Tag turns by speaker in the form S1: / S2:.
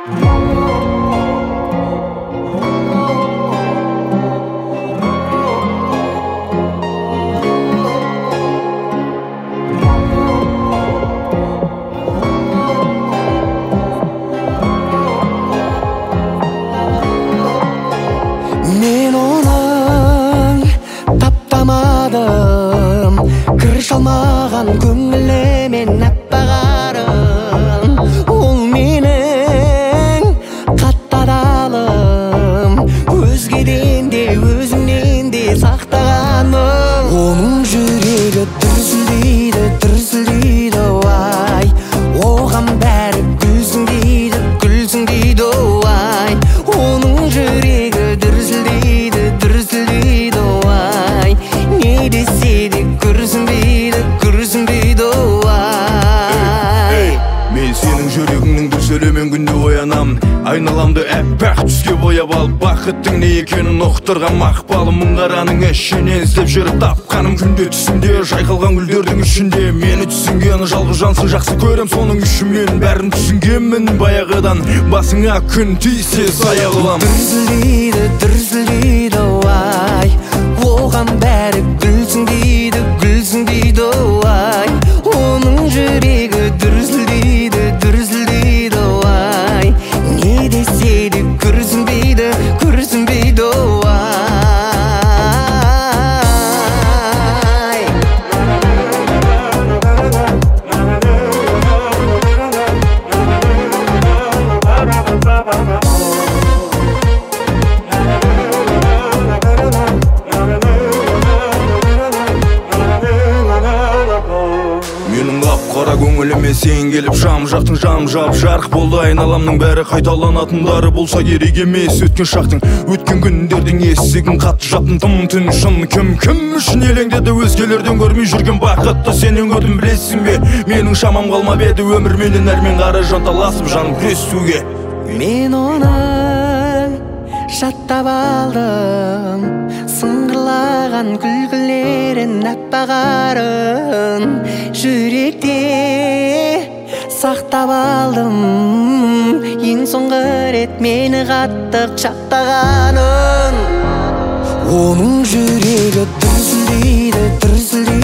S1: Men onu taptamadım, kırış almagan köngüle men appagarım. Ol menin kattadalım, özgeden de özümden de saktagaным. Onun жүрегі дүрсілдейді, дүрсілдейді ай, оған бәрі күлсін дейді, күлсін дейді ай. Оның жүрегі дүрсілдейді, дүрсілдейді ай, не десе де күрсінбейді, күрсінбейді ай.
S2: Мен сенің жүрегіңнің дүрсілімен күнде оянам, айналамды әппақ түске бояп алып, бақыттың не екенін ұқтырған мақпалым. Мұңғараның ішінен іздеп жүріп тапқаным, күнде түсімде жайқалған гүлдердің ішінде мені түсінген жалғыз жансың, жақсы көрем соның үшін мен бәрін түсінгенмін баяғыдан. Басыңа күн тисе сая қылам.
S1: Дүрсілдейді, дүрсілдейді ай, оған бәрі күлсін дейді, күлсін дейді ай. Оның жүрегі дүрсілдейді, дүрсілдейді ай, не десе де күрсінбейді, күрсінбейді ай.
S2: Менің қап-қара көңіліме сен келіп жам жақтың, жам жап жарық болды. Айналамның бәрі қайталанатындары болса керек емес. Өткен шақтың, өткен күндердің есігін қатты жаптым, тым түн шын. Кім үшін елеңдеді, өзгелерден көрмей жүрген бақытты сенен көрдім, білесің бе? Менің шамам қалмап еді, өмір менен әрмен қары жанталасып жаным күресуге.
S1: Мен оны жаттап алдым, сыңғырлаған күлкілерін аппағарын, жүректе сақтап алдым. Ең соңғы рет мені қатты құшақтағанын. Оның жүрегі дүрсілдейді, дүрсілдейді